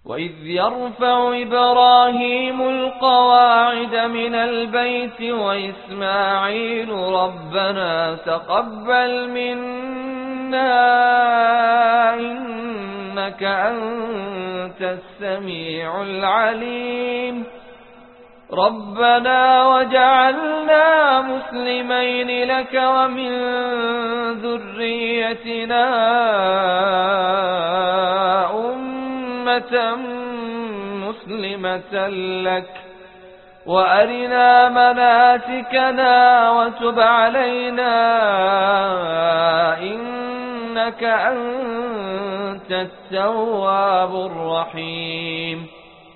وإذ يرفع إبراهيم القواعد من البيت وإسماعيل ربنا تقبل منا إنك أنت السميع العليم ربنا وجعلنا مسلمين لك ومن ذريتنا أمة مسلمة لك وأرنا مناسكنا وتب علينا إنك أنت التواب الرحيم.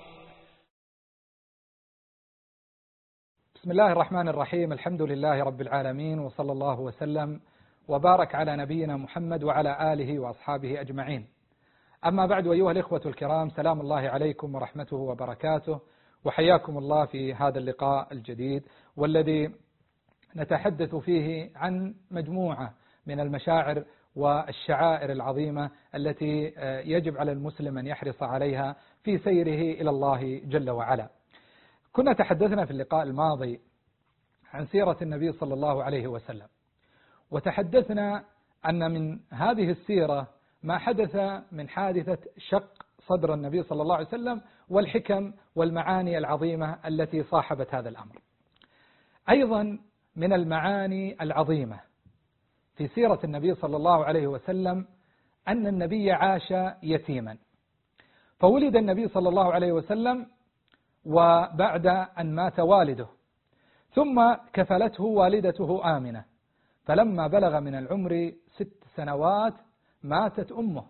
بسم الله الرحمن الرحيم. الحمد لله رب العالمين، وصلى الله وسلم وبارك على نبينا محمد وعلى آله وأصحابه أجمعين. أما بعد، أيها الإخوة الكرام، سلام الله عليكم ورحمته وبركاته، وحياكم الله في هذا اللقاء الجديد، والذي نتحدث فيه عن مجموعة من المشاعر والشعائر العظيمة التي يجب على المسلم أن يحرص عليها في سيره إلى الله جل وعلا. كنا تحدثنا في اللقاء الماضي عن سيرة النبي صلى الله عليه وسلم، وتحدثنا أن من هذه السيرة ما حدث من حادثة شق صدر النبي صلى الله عليه وسلم والحكم والمعاني العظيمة التي صاحبت هذا الأمر. أيضا من المعاني العظيمة في سيرة النبي صلى الله عليه وسلم أن النبي عاش يتيما، فولد النبي صلى الله عليه وسلم وبعد أن مات والده، ثم كفلته والدته آمنة، فلما بلغ من العمر 6 سنوات ماتت أمه،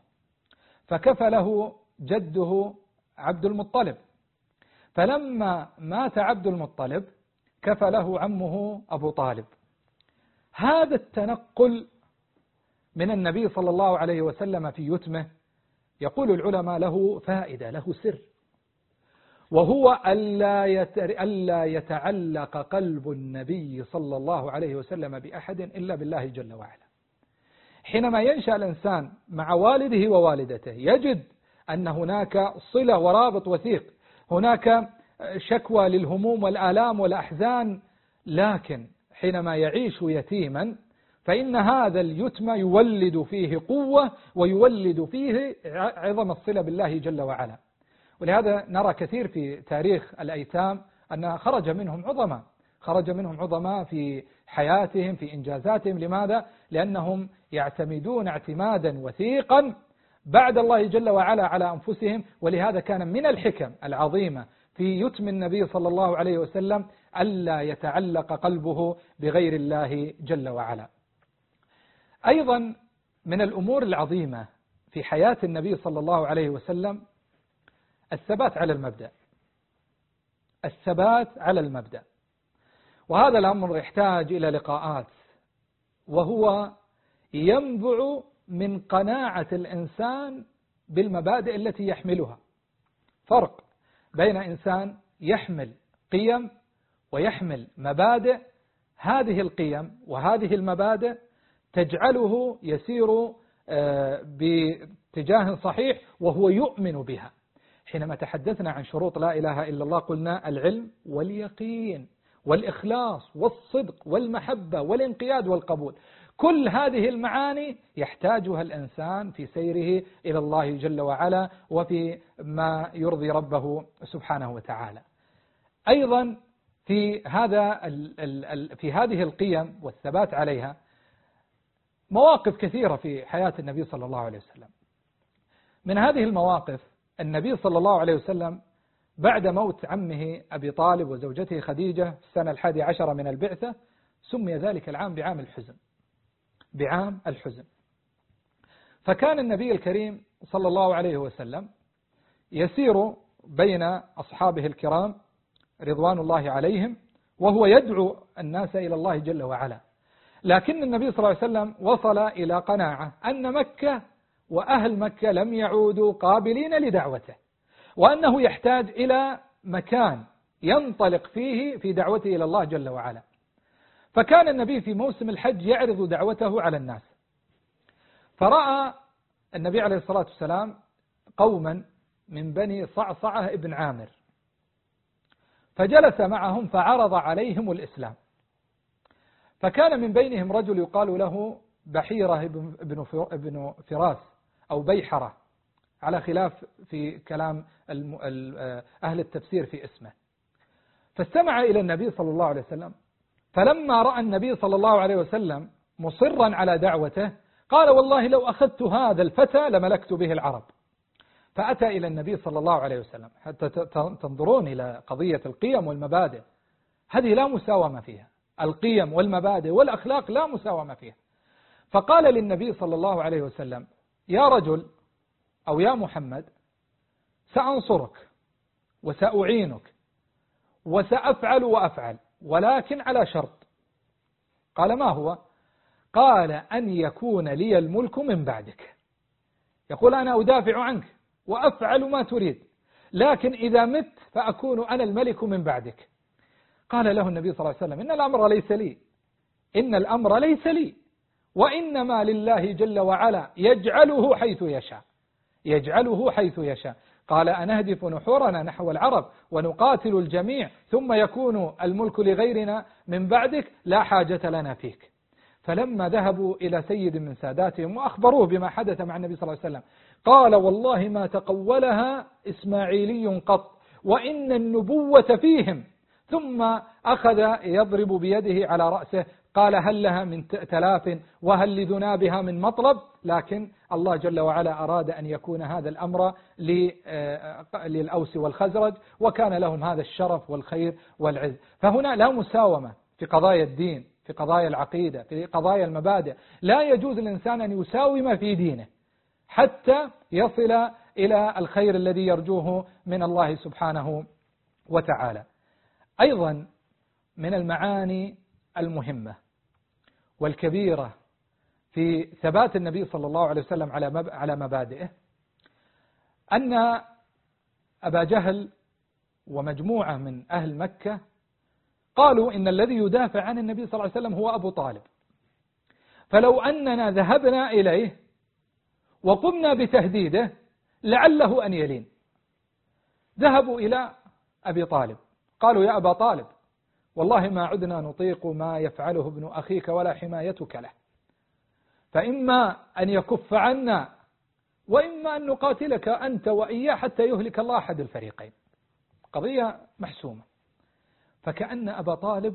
فكفله جده عبد المطلب، فلما مات عبد المطلب كفله عمه أبو طالب. هذا التنقل من النبي صلى الله عليه وسلم في يتمه يقول العلماء له فائدة، له سر، وهو ألا يتعلق قلب النبي صلى الله عليه وسلم بأحد إلا بالله جل وعلا. حينما ينشأ الإنسان مع والده ووالدته يجد أن هناك صلة ورابط وثيق، هناك شكوى للهموم والآلام والأحزان، لكن حينما يعيش يتيما فإن هذا اليتم يولد فيه قوة ويولد فيه عظم الصلة بالله جل وعلا. ولهذا نرى كثير في تاريخ الأيتام أن خرج منهم عظماء في حياتهم، في إنجازاتهم. لماذا؟ لأنهم يعتمدون اعتمادا وثيقا بعد الله جل وعلا على أنفسهم. ولهذا كان من الحكم العظيمة في يتم النبي صلى الله عليه وسلم ألا يتعلق قلبه بغير الله جل وعلا. أيضا من الأمور العظيمة في حياة النبي صلى الله عليه وسلم الثبات على المبدأ، وهذا الأمر يحتاج إلى لقاءات، وهو ينبع من قناعة الإنسان بالمبادئ التي يحملها. فرق بين إنسان يحمل قيم ويحمل مبادئ، هذه القيم وهذه المبادئ تجعله يسير باتجاه صحيح وهو يؤمن بها. حينما تحدثنا عن شروط لا إله إلا الله قلنا العلم واليقين والإخلاص والصدق والمحبة والانقياد والقبول. كل هذه المعاني يحتاجها الإنسان في سيره إلى الله جل وعلا وفي ما يرضي ربه سبحانه وتعالى. أيضا في هذه القيم والثبات عليها مواقف كثيرة في حياة النبي صلى الله عليه وسلم. من هذه المواقف النبي صلى الله عليه وسلم بعد موت عمه أبي طالب وزوجته خديجة في السنة 11 من البعثة سمي ذلك العام بعام الحزن. فكان النبي الكريم صلى الله عليه وسلم يسير بين أصحابه الكرام رضوان الله عليهم وهو يدعو الناس إلى الله جل وعلا، لكن النبي صلى الله عليه وسلم وصل إلى قناعة أن مكة وأهل مكة لم يعودوا قابلين لدعوته، وأنه يحتاج إلى مكان ينطلق فيه في دعوته إلى الله جل وعلا. فكان النبي في موسم الحج يعرض دعوته على الناس، فرأى النبي عليه الصلاة والسلام قوما من بني صعصعة ابن عامر، فجلس معهم فعرض عليهم الإسلام. فكان من بينهم رجل يقال له بحيرة ابن فراس أو بيحرة، على خلاف في كلام أهل التفسير في اسمه. فاستمع إلى النبي صلى الله عليه وسلم، فلما رأى النبي صلى الله عليه وسلم مصرا على دعوته قال والله لو أخذت هذا الفتى لملكت به العرب. فأتى إلى النبي صلى الله عليه وسلم، حتى تنظرون إلى قضية القيم والمبادئ، هذه لا مساومة فيها، القيم والمبادئ والأخلاق لا مساومة فيها. فقال للنبي صلى الله عليه وسلم يا رجل أو يا محمد سأنصرك وسأعينك وسأفعل وأفعل، ولكن على شرط. قال ما هو؟ قال أن يكون لي الملك من بعدك. يقول أنا أدافع عنك وأفعل ما تريد، لكن إذا مت فأكون أنا الملك من بعدك. قال له النبي صلى الله عليه وسلم إن الأمر ليس لي، إن الأمر ليس لي، وإنما لله جل وعلا يجعله حيث يشاء، يجعله حيث يشاء. قال أنهدف نحورنا نحو العرب ونقاتل الجميع ثم يكون الملك لغيرنا من بعدك؟ لا حاجة لنا فيك. فلما ذهبوا إلى سيد من ساداتهم وأخبروه بما حدث مع النبي صلى الله عليه وسلم قال والله ما تقولها إسماعيلي قط، وإن النبوة فيهم. ثم أخذ يضرب بيده على رأسه قال هل لها من تلاف وهل لذنابها من مطلب، لكن الله جل وعلا أراد أن يكون هذا الأمر للأوس والخزرج، وكان لهم هذا الشرف والخير والعز. فهنا لا مساومة في قضايا الدين، في قضايا العقيدة، في قضايا المبادئ. لا يجوز الإنسان أن يساوم في دينه حتى يصل إلى الخير الذي يرجوه من الله سبحانه وتعالى. أيضا من المعاني المهمة والكبيرة في ثبات النبي صلى الله عليه وسلم على مبادئه أن أبا جهل ومجموعة من أهل مكة قالوا إن الذي يدافع عن النبي صلى الله عليه وسلم هو أبو طالب، فلو أننا ذهبنا إليه وقمنا بتهديده لعله أن يلين. ذهبوا إلى أبي طالب قالوا يا أبا طالب والله ما عدنا نطيق ما يفعله ابن أخيك ولا حمايتك له، فإما أن يكف عنا وإما أن نقاتلك أنت وإياه حتى يهلك الله أحد الفريقين. قضية محسومة. فكأن أبا طالب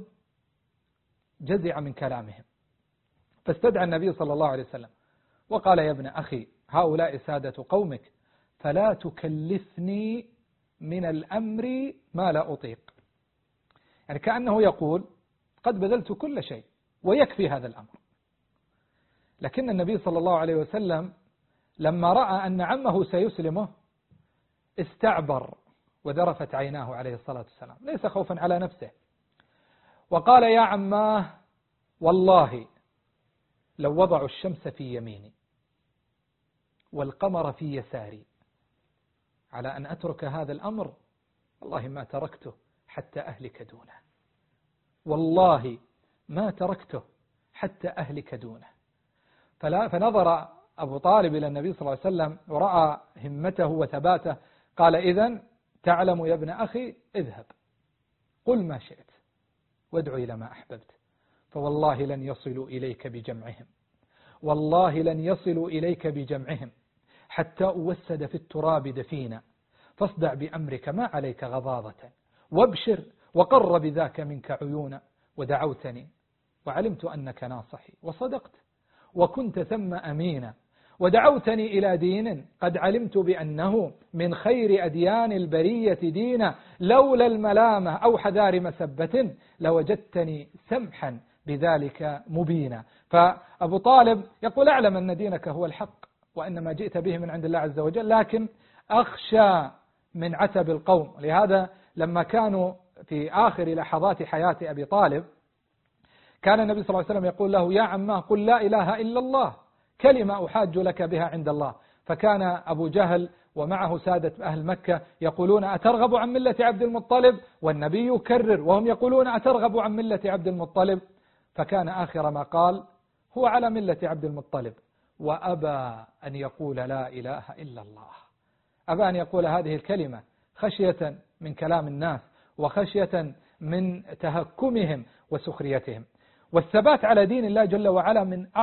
جزع من كلامهم، فاستدعى النبي صلى الله عليه وسلم وقال يا ابن أخي هؤلاء سادة قومك فلا تكلفني من الأمر ما لا أطيق. يعني كأنه يقول قد بذلت كل شيء ويكفي هذا الأمر. لكن النبي صلى الله عليه وسلم لما رأى أن عمه سيسلمه استعبر وذرفت عيناه عليه الصلاة والسلام، ليس خوفا على نفسه، وقال يا عماه والله لو وضعوا الشمس في يميني والقمر في يساري على أن أترك هذا الأمر والله ما تركته حتى أهلك دونه، والله ما تركته حتى أهلك دونه. فنظر أبو طالب إلى النبي صلى الله عليه وسلم ورأى همته وثباته، قال إذن تعلم يا ابن أخي اذهب قل ما شئت وادعو إلى ما أحببت، فوالله لن يصلوا إليك بجمعهم، والله لن يصلوا إليك بجمعهم حتى أوسد في التراب دفينا، فاصدع بأمرك ما عليك غضاضة وابشر وقر بذاك منك عيونا، ودعوتني وعلمت أنك ناصحي وصدقت وكنت ثم أمينا، ودعوتني إلى دين قد علمت بأنه من خير أديان البرية دينا، لولا الملامة أو حذار مسبة لوجدتني سمحا بذلك مبينا. فأبو طالب يقول أعلم أن دينك هو الحق وأن ما جئت به من عند الله عز وجل، لكن أخشى من عتب القوم. لهذا لما كانوا في آخر لحظات حياة أبي طالب كان النبي صلى الله عليه وسلم يقول له يا عماه قل لا إله إلا الله كلمة أحاج لك بها عند الله. فكان أبو جهل ومعه سادة أهل مكة يقولون أترغب عن ملة عبد المطلب، والنبي يكرر وهم يقولون أترغب عن ملة عبد المطلب. فكان آخر ما قال هو على ملة عبد المطلب وأبى أن يقول لا إله إلا الله. أبى أن يقول هذه الكلمة خشية من كلام الناس وخشية من تهكمهم وسخريتهم. والثبات على دين الله جل وعلا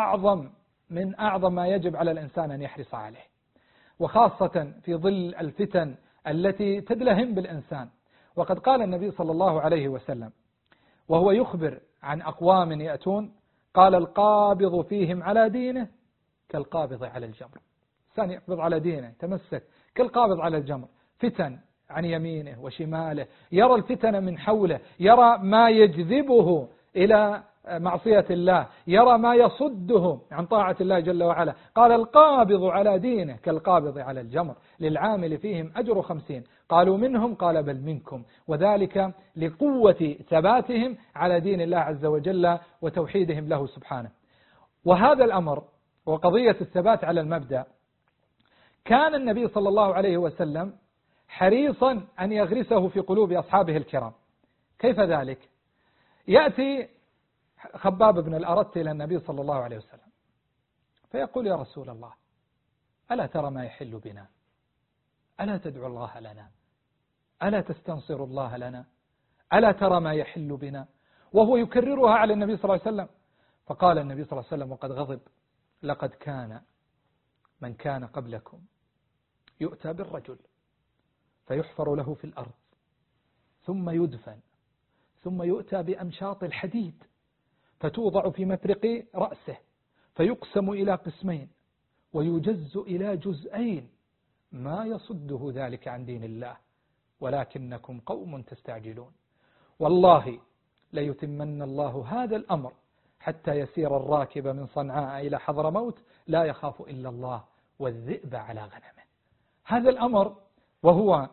من أعظم ما يجب على الإنسان أن يحرص عليه، وخاصة في ظل الفتن التي تدلهم بالإنسان. وقد قال النبي صلى الله عليه وسلم وهو يخبر عن أقوام يأتون، قال: القابض فيهم على دينه كالقابض على الجمر. إنسان يقبض على دينه تمسك كالقابض على الجمر، فتن عن يمينه وشماله، يرى الفتن من حوله، يرى ما يجذبه إلى معصية الله، يرى ما يصده عن طاعة الله جل وعلا. قال: القابض على دينه كالقابض على الجمر، للعامل فيهم أجر 50. قالوا: منهم؟ قال: بل منكم، وذلك لقوة ثباتهم على دين الله عز وجل وتوحيدهم له سبحانه. وهذا الأمر وقضية الثبات على المبدأ كان النبي صلى الله عليه وسلم حريصا أن يغرسه في قلوب أصحابه الكرام. كيف ذلك؟ يأتي خباب بن الأرت إلى النبي صلى الله عليه وسلم فيقول: يا رسول الله، ألا ترى ما يحل بنا؟ ألا تدعو الله لنا؟ ألا تستنصر الله لنا؟ ألا ترى ما يحل بنا؟ وهو يكررها على النبي صلى الله عليه وسلم. فقال النبي صلى الله عليه وسلم وقد غضب: لقد كان من كان قبلكم يؤتى بالرجل فيحفر له في الأرض ثم يدفن ثم يؤتى بأمشاط الحديد فتوضع في مفرق رأسه فيقسم إلى قسمين ويجز إلى جزئين ما يصده ذلك عن دين الله ولكنكم قوم تستعجلون. والله ليتمن الله هذا الأمر حتى يسير الراكب من صنعاء إلى حضرموت لا يخاف إلا الله والذئب على غنمه. هذا الأمر وهو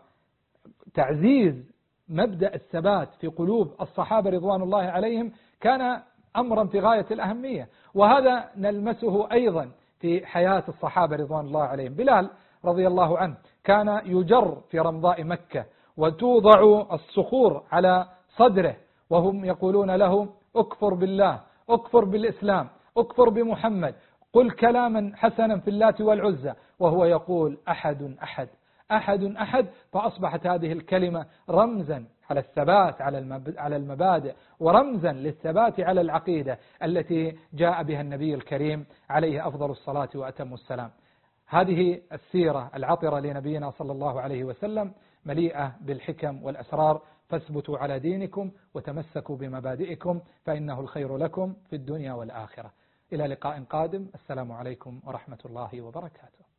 تعزيز مبدأ الثبات في قلوب الصحابة رضوان الله عليهم كان أمرا في غاية الأهمية، وهذا نلمسه أيضا في حياة الصحابة رضوان الله عليهم. بلال رضي الله عنه كان يجر في رمضاء مكة وتوضع الصخور على صدره وهم يقولون له: اكفر بالله، اكفر بالإسلام، اكفر بمحمد، قل كلاما حسنا في اللات والعزى، وهو يقول: أحد أحد أحد أحد. فأصبحت هذه الكلمة رمزا على الثبات على المبادئ، ورمزا للثبات على العقيدة التي جاء بها النبي الكريم عليه أفضل الصلاة وأتم السلام. هذه السيرة العطرة لنبينا صلى الله عليه وسلم مليئة بالحكم والأسرار. فاثبتوا على دينكم وتمسكوا بمبادئكم فإنه الخير لكم في الدنيا والآخرة. إلى لقاء قادم، السلام عليكم ورحمة الله وبركاته.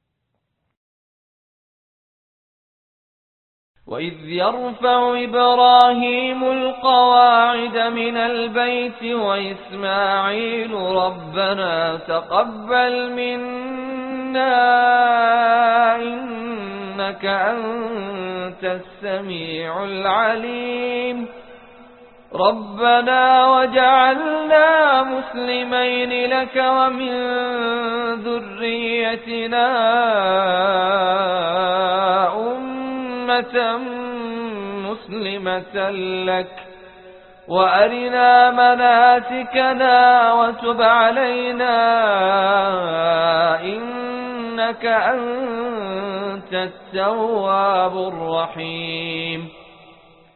وإذ يرفع إبراهيم القواعد من البيت وإسماعيل ربنا تقبل منا إنك أنت السميع العليم ربنا وجعلنا مسلمين لك ومن ذريتنا أمة مسلمة لك وأرنا مناسكنا وتب علينا إنك أنت التواب الرحيم.